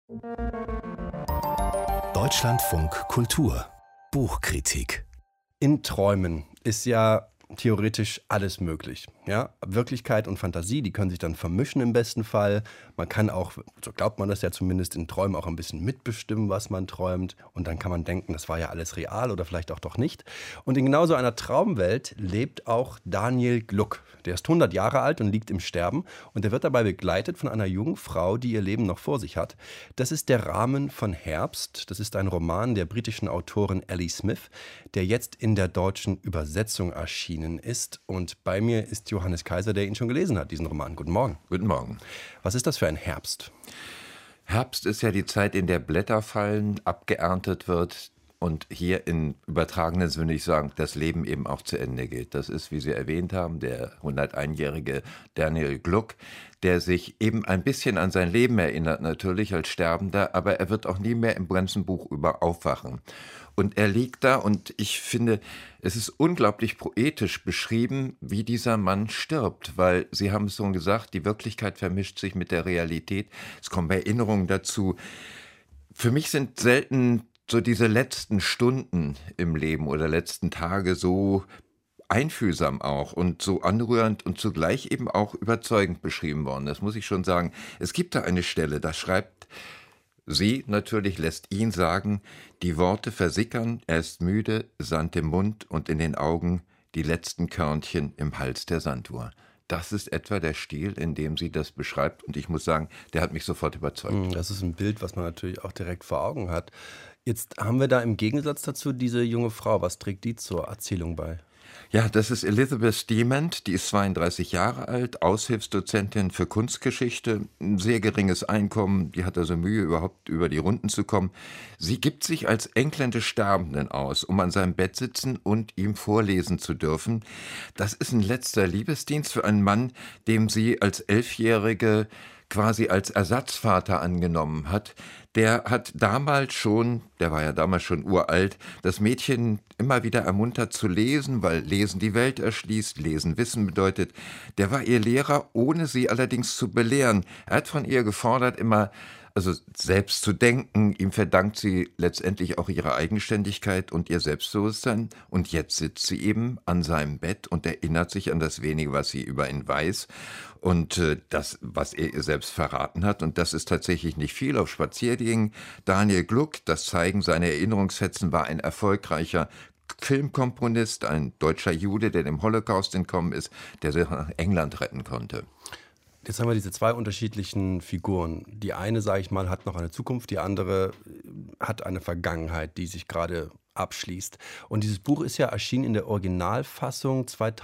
Deutschlandfunk Kultur Buchkritik. In Träumen ist ja theoretisch alles möglich. Ja? Wirklichkeit und Fantasie, die können sich dann vermischen im besten Fall. Man kann auch, so glaubt man das ja zumindest, in Träumen auch ein bisschen mitbestimmen, was man träumt. Und dann kann man denken, das war ja alles real oder vielleicht auch doch nicht. Und in genau so einer Traumwelt lebt auch Daniel Gluck. Der ist 100 Jahre alt und liegt im Sterben. Und er wird dabei begleitet von einer jungen Frau, die ihr Leben noch vor sich hat. Das ist der Rahmen von Herbst. Das ist ein Roman der britischen Autorin Ellie Smith, der jetzt in der deutschen Übersetzung erschienen ist. Und bei mir ist Johannes Kaiser, der ihn schon gelesen hat, diesen Roman. Guten Morgen. Guten Morgen. Was ist das für ein Herbst? Herbst ist ja die Zeit, in der Blätter fallen, abgeerntet wird und hier in übertragenen Sinne, ich sagen, das Leben eben auch zu Ende geht. Das ist, wie Sie erwähnt haben, der 101-jährige Daniel Gluck, der sich eben ein bisschen an sein Leben erinnert, natürlich als Sterbender, aber er wird auch nie mehr im ganzen Buch über aufwachen. Und er liegt da und ich finde, es ist unglaublich poetisch beschrieben, wie dieser Mann stirbt, weil Sie haben es schon gesagt, die Wirklichkeit vermischt sich mit der Realität. Es kommen Erinnerungen dazu. Für mich sind selten so diese letzten Stunden im Leben oder letzten Tage so einfühlsam auch und so anrührend und zugleich eben auch überzeugend beschrieben worden. Das muss ich schon sagen. Es gibt da eine Stelle, da schreibt sie natürlich, lässt ihn sagen, die Worte versickern, er ist müde, Sand im Mund und in den Augen, die letzten Körnchen im Hals der Sanduhr. Das ist etwa der Stil, in dem sie das beschreibt und ich muss sagen, der hat mich sofort überzeugt. Das ist ein Bild, was man natürlich auch direkt vor Augen hat. Jetzt haben wir da im Gegensatz dazu diese junge Frau. Was trägt die zur Erzählung bei? Ja, das ist Elizabeth Dement, die ist 32 Jahre alt, Aushilfsdozentin für Kunstgeschichte, ein sehr geringes Einkommen, die hat also Mühe, überhaupt über die Runden zu kommen. Sie gibt sich als Enkelin des Sterbenden aus, um an seinem Bett sitzen und ihm vorlesen zu dürfen. Das ist ein letzter Liebesdienst für einen Mann, dem sie als 11-Jährige quasi als Ersatzvater angenommen hat. Der hat damals schon, der war ja damals schon uralt, das Mädchen immer wieder ermuntert zu lesen, weil Lesen die Welt erschließt, Lesen Wissen bedeutet. Der war ihr Lehrer, ohne sie allerdings zu belehren. Er hat von ihr gefordert, immer selbst zu denken. Ihm verdankt sie letztendlich auch ihre Eigenständigkeit und ihr Selbstbewusstsein. Und jetzt sitzt sie eben an seinem Bett und erinnert sich an das Wenige, was sie über ihn weiß. Und das, was er ihr selbst verraten hat. Und das ist tatsächlich nicht viel. Auf Spaziergängen Daniel Gluck, das zeigen seine Erinnerungsfetzen, war ein erfolgreicher Filmkomponist, ein deutscher Jude, der dem Holocaust entkommen ist, der sich nach England retten konnte. Jetzt haben wir diese zwei unterschiedlichen Figuren. Die eine, sage ich mal, hat noch eine Zukunft, die andere hat eine Vergangenheit, die sich gerade abschließt. Und dieses Buch ist ja erschienen in der Originalfassung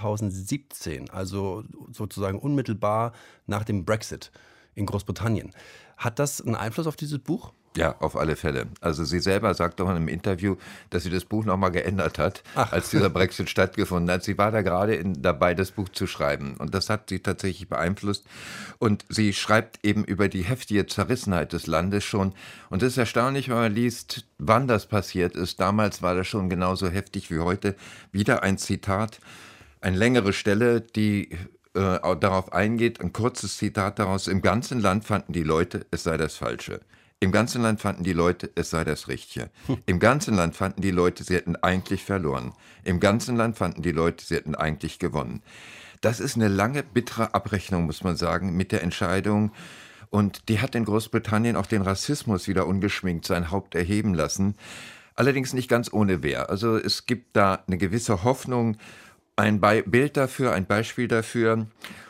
2017, also sozusagen unmittelbar nach dem Brexit in Großbritannien. Hat das einen Einfluss auf dieses Buch? Ja, auf alle Fälle. Also sie selber sagt doch in einem Interview, dass sie das Buch nochmal geändert hat, als dieser Brexit stattgefunden hat. Sie war da gerade dabei, das Buch zu schreiben. Und das hat sie tatsächlich beeinflusst. Und sie schreibt eben über die heftige Zerrissenheit des Landes schon. Und es ist erstaunlich, wenn man liest, wann das passiert ist. Damals war das schon genauso heftig wie heute. Wieder ein Zitat, eine längere Stelle, die darauf eingeht, ein kurzes Zitat daraus. Im ganzen Land fanden die Leute, es sei das Falsche. Im ganzen Land fanden die Leute, es sei das Richtige. Im ganzen Land fanden die Leute, sie hätten eigentlich verloren. Im ganzen Land fanden die Leute, sie hätten eigentlich gewonnen. Das ist eine lange, bittere Abrechnung, muss man sagen, mit der Entscheidung. Und die hat in Großbritannien auch den Rassismus wieder ungeschminkt sein Haupt erheben lassen. Allerdings nicht ganz ohne Wehr. Also es gibt da eine gewisse Hoffnung, ein Bild dafür, ein Beispiel dafür.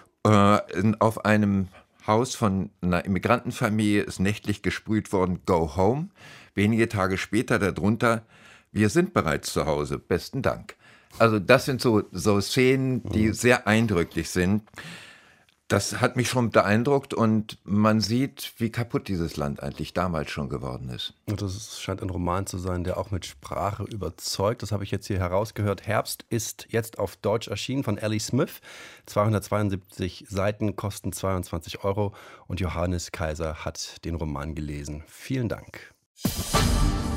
Auf einem Haus von einer Immigrantenfamilie ist nächtlich gesprüht worden, Go Home. Wenige Tage später darunter, wir sind bereits zu Hause, besten Dank. Also das sind so Szenen, die sehr eindrücklich sind. Das hat mich schon beeindruckt und man sieht, wie kaputt dieses Land eigentlich damals schon geworden ist. Und das scheint ein Roman zu sein, der auch mit Sprache überzeugt. Das habe ich jetzt hier herausgehört. Herbst ist jetzt auf Deutsch erschienen von Ellie Smith. 272 Seiten, kosten 22 € und Johannes Kaiser hat den Roman gelesen. Vielen Dank.